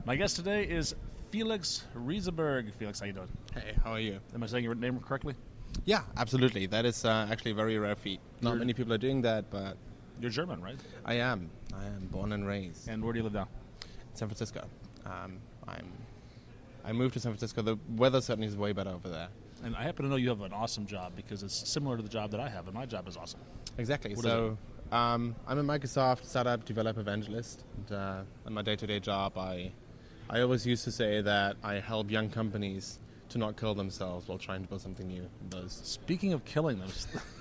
My guest today is Felix Rieseberg. Felix, how you doing? Hey, how are you? Am I saying your name correctly? Yeah, absolutely. That is actually a very rare feat. Not many people are doing that, but You're German, right? I am. I am born and raised And where do you live now? in San Francisco. I moved to San Francisco. The weather certainly is way better over there. And I happen to know you have an awesome job because it's similar to the job that I have, and my job is awesome. Exactly. What So I'm a Microsoft startup developer evangelist. And in my day-to-day job, I always used to say that I help young companies to not kill themselves while trying to build something new. Speaking of killing them,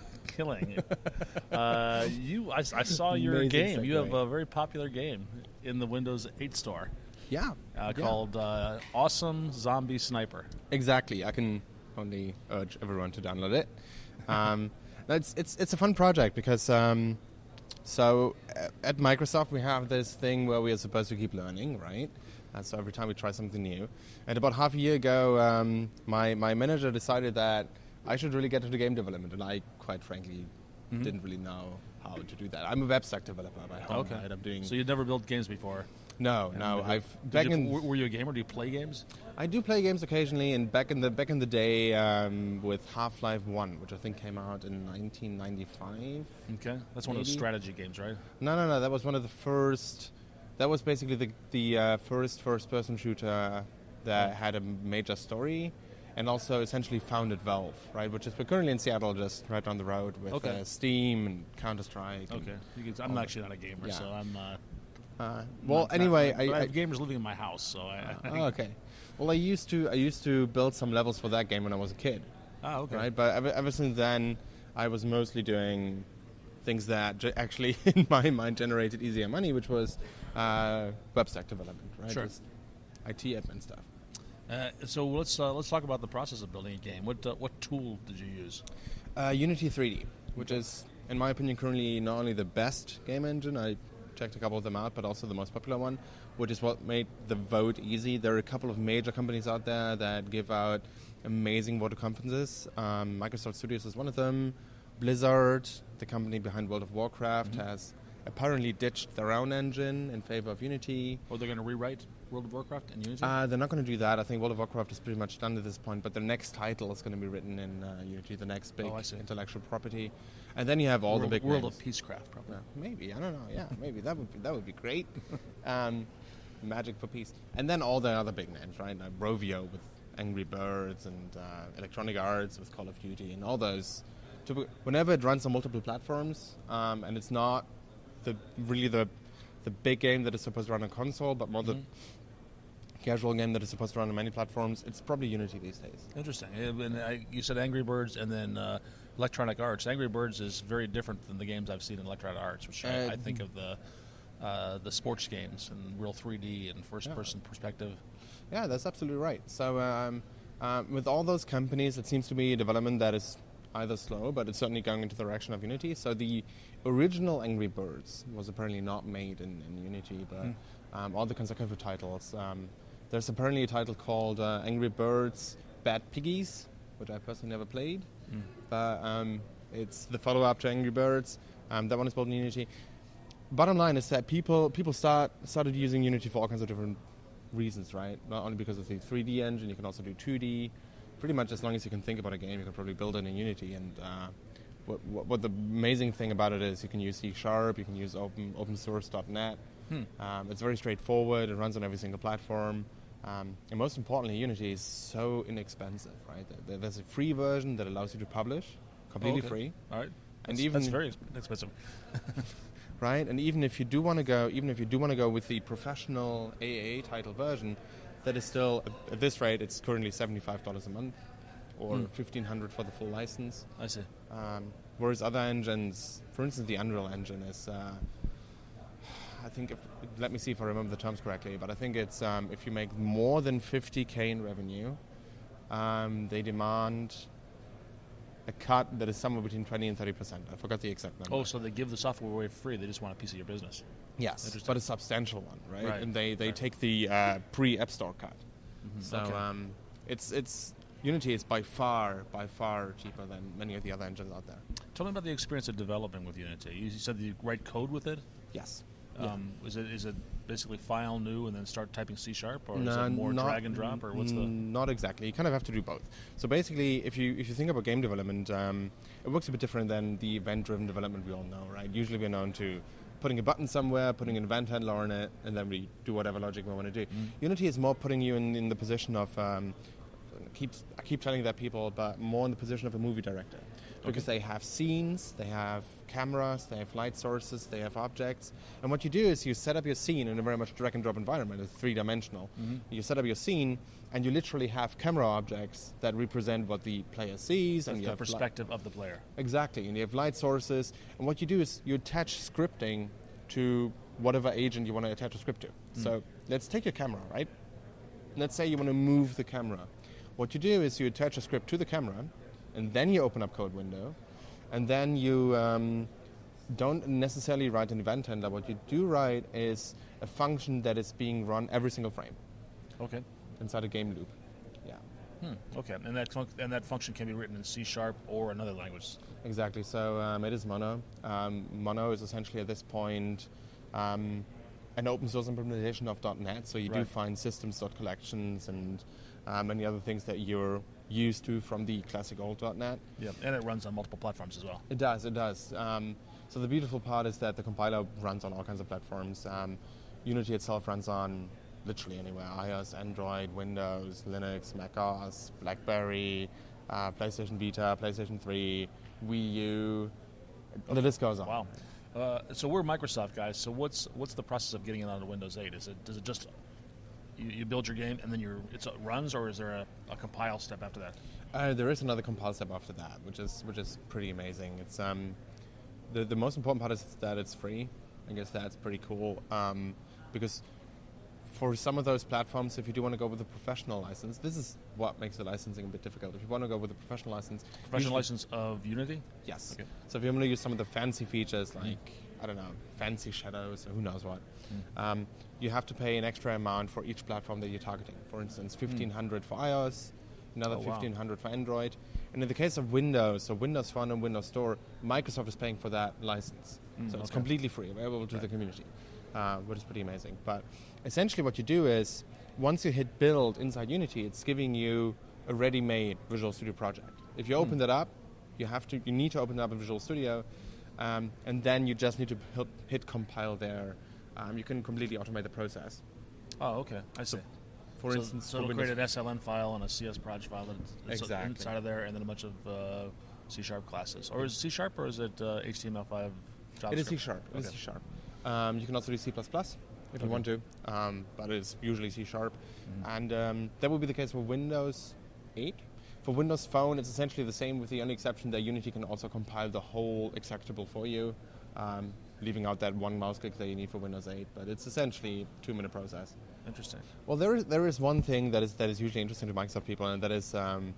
I saw your Amazing game. You have segue. a very popular game in the Windows 8 store Yeah. called Awesome Zombie Sniper. Exactly. I can only urge everyone to download it. It's a fun project because so at Microsoft we have this thing where we are supposed to keep learning, right? So every time we try something new. And about half a year ago, my manager decided that I should really get into game development, and I quite frankly didn't really know how to do that. I'm a web stack developer by home. Okay. Right? I'm doing So you'd never built games before? no. Were you a gamer? Do you play games? I do play games occasionally, and back in the day with Half-Life 1, which I think came out in 1995. Okay. That's one of those Maybe. strategy games, right? No. That was one of the first. That was basically the first-person shooter that had a major story, and also essentially founded Valve, right? Which is we're currently in Seattle, just right down the road with Okay. Steam and Counter-Strike. and- Okay. I'm actually not a gamer, Yeah. so I'm. Anyway, I have gamers living in my house, so I oh, okay. Well, I used to build some levels for that game when I was a kid. okay. Right, but ever since then, I was mostly doing things that actually, in my mind, generated easier money, which was web stack development, right? Sure. Just IT admin stuff. So let's talk about the process of building a game. What tool did you use? Unity 3D, which is, in my opinion, currently not only the best game engine. I checked a couple of them out, but also the most popular one, which is what made the vote easy. There are a couple of major companies out there that give out amazing voter conferences. Microsoft Studios is one of them. Blizzard, the company behind World of Warcraft, has apparently ditched their own engine in favor of Unity. Or they're going to rewrite World of Warcraft and Unity? They're not going to do that. I think World of Warcraft is pretty much done at this point, but their next title is going to be written in Unity, the next big I see. intellectual property. And then you have all the big World names. of Peacecraft, probably. Maybe, I don't know. Yeah, maybe that would be great. Magic for peace, and then all the other big names, right? Like Rovio with Angry Birds and Electronic Arts with Call of Duty, and all those. Whenever it runs on multiple platforms, and it's not the big game that is supposed to run on console, but more the casual game that is supposed to run on many platforms, it's probably Unity these days. Interesting. And you said Angry Birds and then Electronic Arts. Angry Birds is very different than the games I've seen in Electronic Arts, which I think of the sports games and real 3D and first-person perspective. Yeah, that's absolutely right. So with all those companies, it seems to be a development that is either slow, but it's certainly going into the direction of Unity. So the original Angry Birds was apparently not made in Unity, but all the consecutive titles. There's apparently a title called Angry Birds Bad Piggies, which I personally never played, but it's the follow-up to Angry Birds. That one is built in Unity. Bottom line is that people started using Unity for all kinds of different reasons, right? Not only because of the 3D engine, you can also do 2D. Pretty much as long as you can think about a game, you can probably build it in Unity. And what the amazing thing about it is you can use C#, you can use opensource.net. It's very straightforward. It runs on every single platform. And most importantly, Unity is so inexpensive, right? There's a free version that allows you to publish, completely free. All right. And That's very expensive. Right, and even if you do want to go with the professional AAA title version, that is still at this rate. It's currently $75 a month, or $1,500 for the full license. I see. Whereas other engines, for instance, the Unreal Engine is, I think, let me see if I remember the terms correctly, but I think it's if you make more than $50K in revenue, they demand a cut that is somewhere between 20 and 30%. I forgot the exact number. Oh, so they give the software away for free. They just want a piece of your business. Yes, Interesting. but a substantial one, right? Right. And they take the pre-App Store cut. So Okay. it's Unity is by far cheaper than many of the other engines out there. Tell me about the experience of developing with Unity. You said you write code with it? Yes. Is it basically file new and then start typing C# or is it more drag and drop, or what's the? Not exactly. You kind of have to do both. So basically, if you think about game development, it works a bit different than the event-driven development we all know, right? Usually we're known to putting a button somewhere, putting an event handler on it, and then we do whatever logic we want to do. Unity is more putting you in the position of, I keep telling that people, but more in the position of a movie director. Because they have scenes, they have cameras, they have light sources, they have objects. And what you do is you set up your scene in a very much drag and drop environment. It's three-dimensional. You set up your scene, and you literally have camera objects that represent what the player sees. That's and you the have perspective of the player. Exactly, and you have light sources. And what you do is you attach scripting to whatever agent you want to attach a script to. So let's take your camera, right? Let's say you want to move the camera. What you do is you attach a script to the camera, and then you open up Code Window, and then you don't necessarily write an event handler. What you do write is a function that is being run every single frame. Okay. Inside a game loop. Yeah. Okay, and that function can be written in C# or another language. Exactly. So it is Mono. Mono is essentially at this point an open source implementation of .NET. So you do find systems.collections and many other things that you're used to from the classic old .NET. Yeah, and it runs on multiple platforms as well. It does. So the beautiful part is that the compiler runs on all kinds of platforms. Unity itself runs on literally anywhere: iOS, Android, Windows, Linux, Mac OS, BlackBerry, PlayStation Vita, PlayStation 3, Wii U. The list goes on. Wow. So we're Microsoft guys. So what's the process of getting it onto Windows 8? Does it just you build your game and then it runs, or is there a compile step after that? There is another compile step after that, which is pretty amazing. It's the most important part is that it's free. I guess that's pretty cool because for some of those platforms, if you do want to go with a professional license, this is what makes the licensing a bit difficult. If you want to go with a professional license, license of Unity? Yes. Okay. So if you want to use some of the fancy features like I don't know, fancy shadows or who knows what, you have to pay an extra amount for each platform that you're targeting. For instance, $1,500 for iOS, another $1,500 for Android. And in the case of Windows, so Windows Phone and Windows Store, Microsoft is paying for that license. So it's completely free, available to the community, which is pretty amazing. But essentially what you do is, once you hit build inside Unity, it's giving you a ready-made Visual Studio project. If you open that up, you need to open it up in Visual Studio, and then you just need to hit compile there. You can completely automate the process. Oh, okay. I see. For instance, so it'll create an SLN file and a CS project file that's exactly inside of there, and then a bunch of C# classes. Or is it C# or is it HTML5 JavaScript? It is C#. It is C#. You can also do C++ if you want to, but it's usually C#. And that would be the case for Windows 8. For Windows Phone, it's essentially the same, with the only exception that Unity can also compile the whole executable for you, leaving out that one mouse click that you need for Windows 8. But it's essentially a 2-minute process. Interesting. Well, there is one thing that is usually interesting to Microsoft people, and that is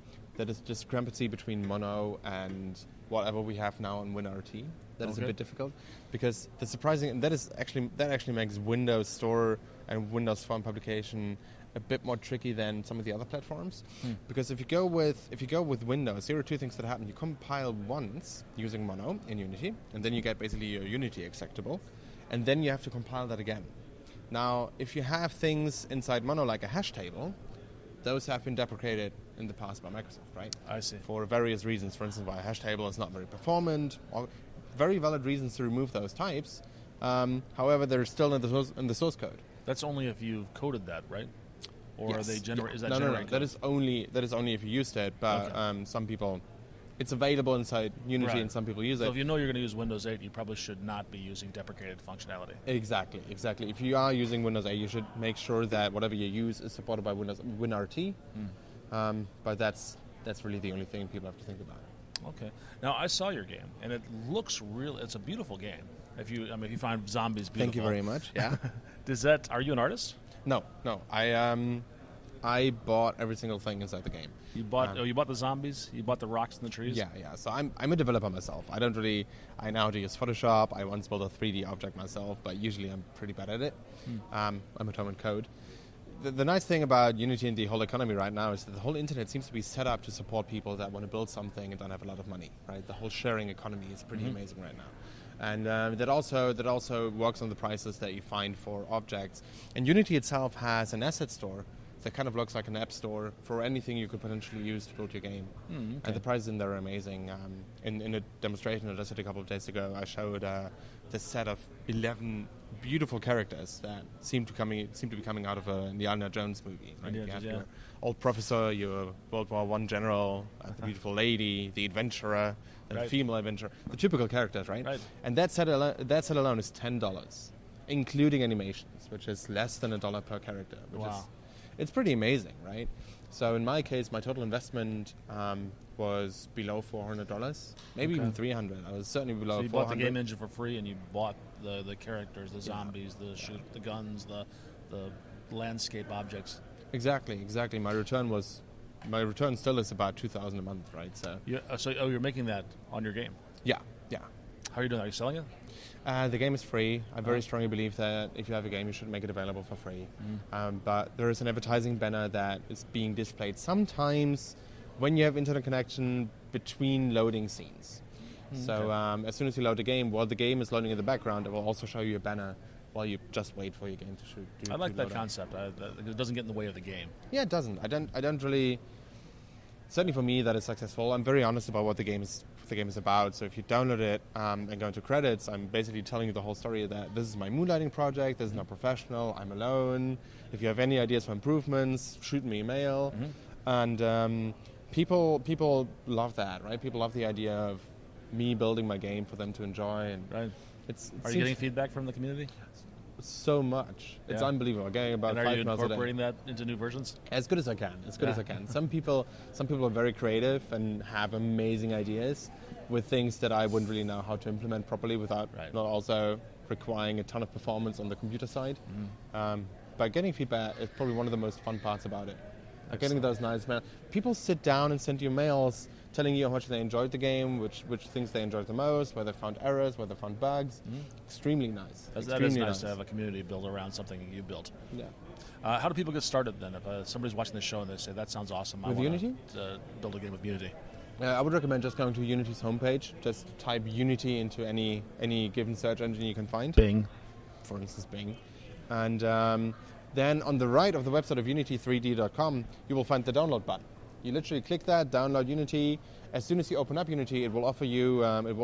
discrepancy between Mono and whatever we have now on WinRT. That is a bit difficult, because the surprising, and that actually makes Windows Store and Windows Phone publication a bit more tricky than some of the other platforms. Because if you go with Windows, there are two things that happen. You compile once using Mono in Unity, and then you get basically your Unity executable, and then you have to compile that again. Now, if you have things inside Mono like a hash table, those have been deprecated in the past by Microsoft, right? I see. For various reasons. For instance, why a hash table is not very performant, or very valid reasons to remove those types. However, they're still in the source code. That's only if you've coded that, right? Or yes. are they is that no, generated? That is only if you used it. But some people, it's available inside Unity, and some people use it. So if you know you're going to use Windows 8, you probably should not be using deprecated functionality. Exactly. If you are using Windows 8, you should make sure that whatever you use is supported by WinRT. But that's really the only thing people have to think about. Okay. Now, I saw your game, and it looks real. It's a beautiful game. If you find zombies beautiful. Thank you very much. Yeah. Are you an artist? No. I bought every single thing inside the game. You bought the zombies? You bought the rocks in the trees? Yeah. So I'm a developer myself. I know how to use Photoshop. I once built a 3D object myself, but usually I'm pretty bad at it. I'm at home in code. The nice thing about Unity and the whole economy right now is that the whole internet seems to be set up to support people that want to build something and don't have a lot of money, right? The whole sharing economy is pretty amazing right And that also works on the prices that you find for objects. And Unity itself has an asset store that kind of looks like an app store for anything you could potentially use to build your game. Okay. And the prices in there are amazing. In a demonstration that I did a couple of days ago, I showed this set of 11 beautiful characters that seem to be coming out of the Indiana Jones movie. Right? You have your old professor, your World War I general, the beautiful lady, the adventurer, and the female adventurer, the typical characters, right? And that set alone is $10, including animations, which is less than $1 per character. It's pretty amazing, right? So in my case, my total investment was below $400, maybe even $300. I was certainly below $400. So you bought the game engine for free, and you bought the characters, the zombies, the guns, the landscape objects. Exactly. My return still is about $2,000 a month, right? So you're making that on your game? Yeah. How are you doing? Are you selling it? The game is free. I very strongly believe that if you have a game, you should make it available for free. But there is an advertising banner that is being displayed sometimes when you have internet connection between loading scenes. So as soon as you load the game, while the game is loading in the background, it will also show you a banner while you just wait for your game to shoot. I like that concept. It doesn't get in the way of the game. Yeah, it doesn't. I don't really. Certainly for me, that is successful. I'm very honest about what the game is about. So if you download it and go into credits, I'm basically telling you the whole story that this is my moonlighting project. This is not professional. I'm alone. If you have any ideas for improvements, shoot me a mail. And people love that, right? People love the idea of me building my game for them to enjoy. And Are you getting feedback from the community? So much. It's unbelievable. Getting about 5 mails a day. And are you incorporating that into new versions? As good as I can. Some people are very creative and have amazing ideas with things that I wouldn't really know how to implement properly without not also requiring a ton of performance on the computer side. But getting feedback is probably one of the most fun parts about it. Getting those nice mails. People sit down and send you mails telling you how much they enjoyed the game, which things they enjoyed the most, where they found errors, where they found bugs. Extremely nice. That is nice to have a community built around something you built. Yeah. How do people get started then? If somebody's watching this show and they say, that sounds awesome, I want to build a game with Unity. I would recommend just going to Unity's homepage. Just type Unity into any given search engine you can find. Bing. For instance, Bing. And then on the right of the website of unity3d.com, you will find the download button. You literally click that, download Unity. As soon as you open up Unity, it will offer you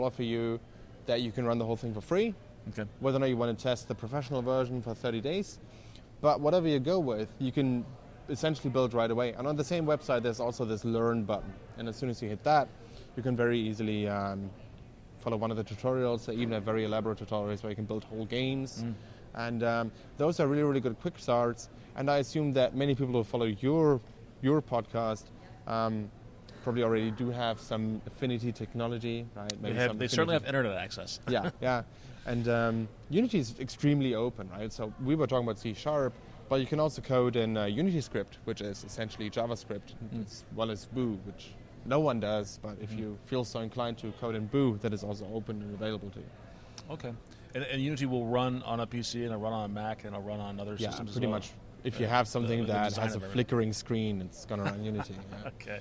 that you can run the whole thing for free. Okay. Whether or not you want to test the professional version for 30 days. But whatever you go with, you can essentially build right away. And on the same website, there's also this Learn button. And as soon as you hit that, you can very easily follow one of the tutorials. They even have very elaborate tutorials where you can build whole games. And those are really, really good quick starts. And I assume that many people who follow your podcast probably already do have some Affinity technology, right? They certainly have internet access. Yeah. And Unity is extremely open, right? So we were talking about C#, but you can also code in Unity script, which is essentially JavaScript, as well as Boo, which no one does. But if you feel so inclined to code in Boo, that is also open and available to you. Okay. And Unity will run on a PC, and it'll run on a Mac, and it'll run on other systems as well? Yeah, pretty much. If you have something that has a flickering screen, it's going to run Unity. Yeah. Okay.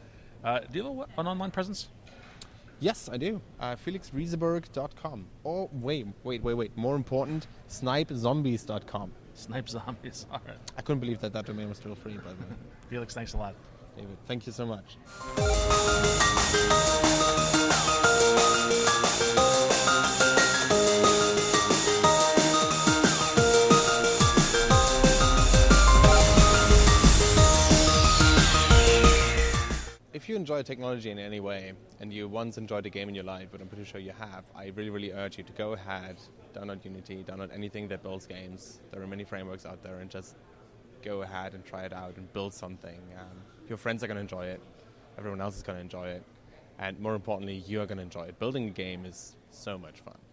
Do you have an online presence? Yes, I do. FelixRieseberg.com. Oh, wait. More important, SnipeZombies.com. Snipe Zombies. All right. I couldn't believe that domain was still free, by the way. Felix, thanks a lot. David, thank you so much. If you enjoy technology in any way, and you once enjoyed a game in your life, but I'm pretty sure you have, I really, really urge you to go ahead, download Unity, download anything that builds games. There are many frameworks out there, and just go ahead and try it out and build something. Your friends are going to enjoy it. Everyone else is going to enjoy it. And more importantly, you are going to enjoy it. Building a game is so much fun.